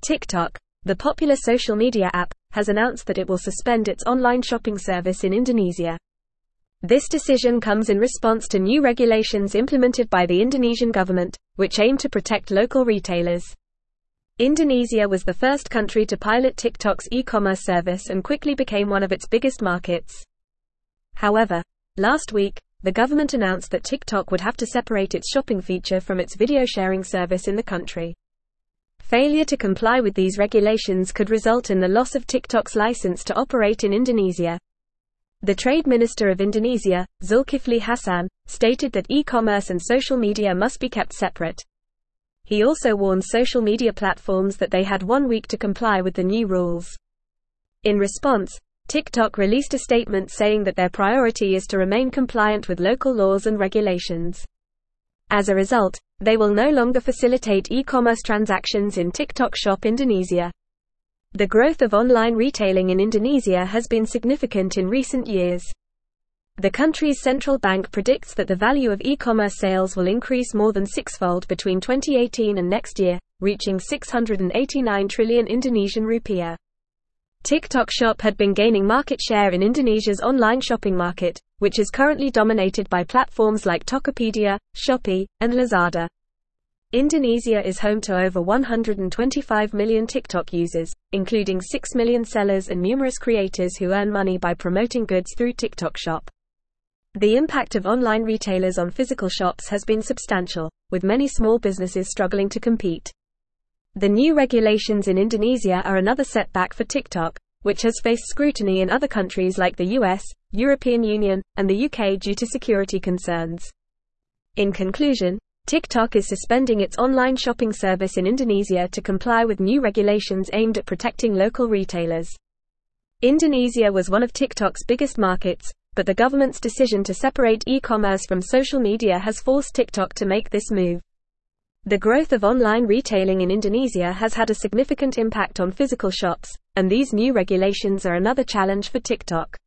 TikTok, the popular social media app, has announced that it will suspend its online shopping service in Indonesia. This decision comes in response to new regulations implemented by the Indonesian government, which aim to protect local retailers. Indonesia was the first country to pilot TikTok's e-commerce service and quickly became one of its biggest markets. However, last week, the government announced that TikTok would have to separate its shopping feature from its video sharing service in the country. Failure to comply with these regulations could result in the loss of TikTok's license to operate in Indonesia. The Trade Minister of Indonesia, Zulkifli Hasan, stated that e-commerce and social media must be kept separate. He also warned social media platforms that they had 1 week to comply with the new rules. In response, TikTok released a statement saying that their priority is to remain compliant with local laws and regulations. As a result, they will no longer facilitate e-commerce transactions in TikTok Shop Indonesia. The growth of online retailing in Indonesia has been significant in recent years. The country's central bank predicts that the value of e-commerce sales will increase more than sixfold between 2018 and next year, reaching 689 trillion Indonesian rupiah. TikTok Shop had been gaining market share in Indonesia's online shopping market, which is currently dominated by platforms like Tokopedia, Shopee, and Lazada. Indonesia is home to over 125 million TikTok users, including 6 million sellers and numerous creators who earn money by promoting goods through TikTok Shop. The impact of online retailers on physical shops has been substantial, with many small businesses struggling to compete. The new regulations in Indonesia are another setback for TikTok, which has faced scrutiny in other countries like the US, European Union, and the UK due to security concerns. In conclusion, TikTok is suspending its online shopping service in Indonesia to comply with new regulations aimed at protecting local retailers. Indonesia was one of TikTok's biggest markets, but the government's decision to separate e-commerce from social media has forced TikTok to make this move. The growth of online retailing in Indonesia has had a significant impact on physical shops, and these new regulations are another challenge for TikTok.